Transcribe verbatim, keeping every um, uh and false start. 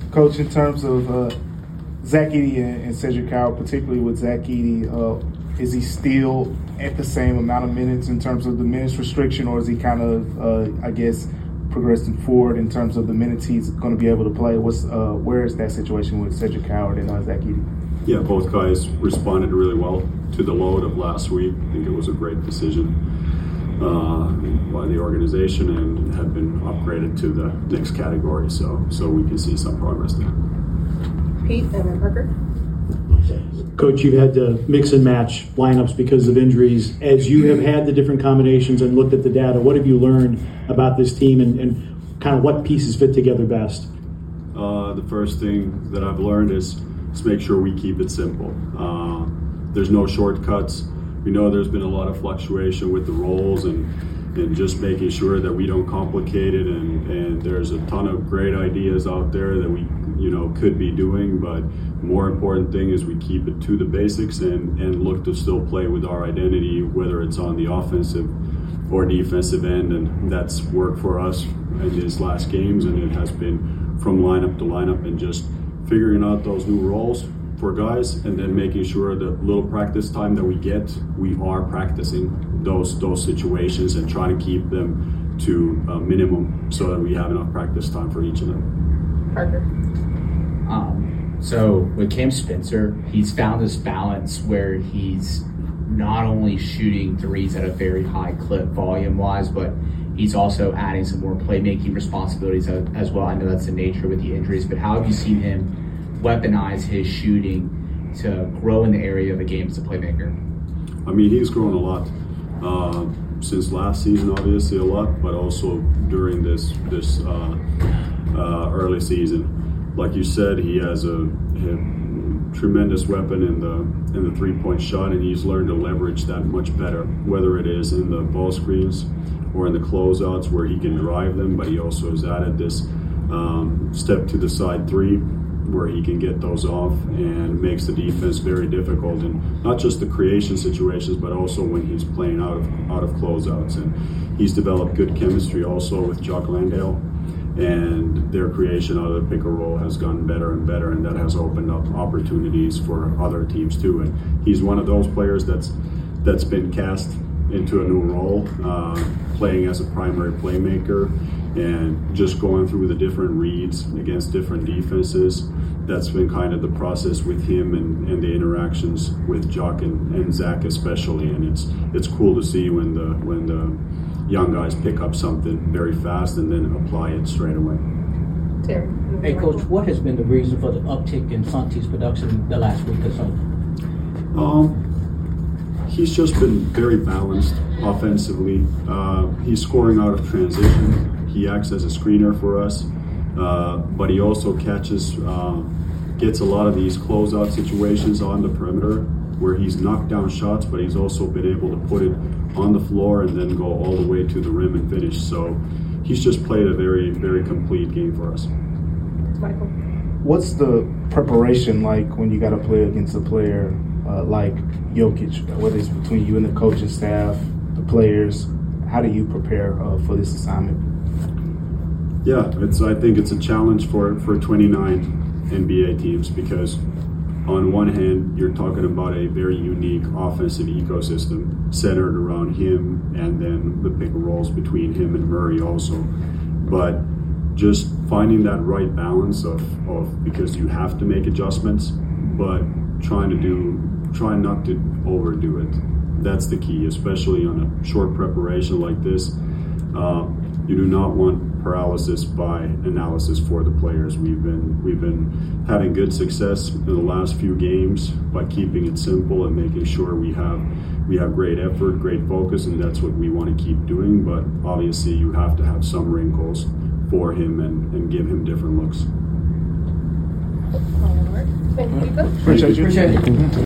Coach, in terms of uh, Zach Edey and, and Cedric Howard, particularly with Zach Edey, uh, is he still at the same amount of minutes in terms of the minutes restriction, or is he kind of, uh, I guess, progressing forward in terms of the minutes he's going to be able to play? What's uh, where is that situation with Cedric Howard and uh, Zach Edey? Yeah, both guys responded really well to the load of last week. I think it was a great decision uh, by the organization and have been upgraded to the next category. So, so we can see some progress there. Pete and then Parker. Coach, you've had to mix and match lineups because of injuries. As you have had the different combinations and looked at the data, what have you learned about this team and, and kind of what pieces fit together best? Uh, the first thing that I've learned is just make sure we keep it simple. Uh, there's no shortcuts. We know there's been a lot of fluctuation with the roles and, and just making sure that we don't complicate it. And, and there's a ton of great ideas out there that we you know, could be doing, but more important thing is we keep it to the basics and, and look to still play with our identity, whether it's on the offensive or defensive end, and that's worked for us in these last games, and it has been from lineup to lineup and just figuring out those new roles for guys and then making sure the little practice time that we get, we are practicing those those situations and trying to keep them to a minimum so that we have enough practice time for each of them. Parker. Um, so with Cam Spencer, he's found this balance where he's not only shooting threes at a very high clip volume-wise, but he's also adding some more playmaking responsibilities as well. I know that's the nature with the injuries, but how have you seen him weaponize his shooting to grow in the area of the game as a playmaker? I mean, he's grown a lot uh, since last season, obviously a lot, but also during this this uh, uh, early season. Like you said, he has a, a tremendous weapon in the in the three-point shot, and he's learned to leverage that much better, whether it is in the ball screens or in the closeouts where he can drive them, but he also has added this um, step to the side three where he can get those off and makes the defense very difficult, and not just the creation situations, but also when he's playing out of out of closeouts. And he's developed good chemistry also with Jock Landale, and their creation out of the pick and roll has gotten better and better, and that has opened up opportunities for other teams too. And he's one of those players that's that's been cast into a new role, uh, playing as a primary playmaker and just going through the different reads against different defenses. That's been kind of the process with him and, and the interactions with Jock and, and Zach especially. And it's it's cool to see when the when the young guys pick up something very fast and then apply it straight away. Terry. Hey, Coach, what has been the reason for the uptick in Santi's production the last week or so? Um, he's just been very balanced offensively. Uh, he's scoring out of transition. He acts as a screener for us, uh, but he also catches, uh, gets a lot of these closeout situations on the perimeter where he's knocked down shots, but he's also been able to put it on the floor and then go all the way to the rim and finish. So he's just played a very, very complete game for us. Michael. What's the preparation like when you got to play against a player uh, like Jokic, whether it's between you and the coaching staff, the players? How do you prepare uh, for this assignment? Yeah, it's. I think it's a challenge for, for twenty-nine N B A teams because on one hand, you're talking about a very unique offensive ecosystem centered around him and then the pick and rolls between him and Murray also. But just finding that right balance of, of because you have to make adjustments, but trying to do, trying not to overdo it. That's the key, especially on a short preparation like this. Uh, you do not want paralysis by analysis for the players. We've been we've been having good success in the last few games by keeping it simple and making sure we have we have great effort, great focus, and that's what we want to keep doing. But obviously, you have to have some wrinkles for him and, and give him different looks. Thank you. Appreciate you. Appreciate it.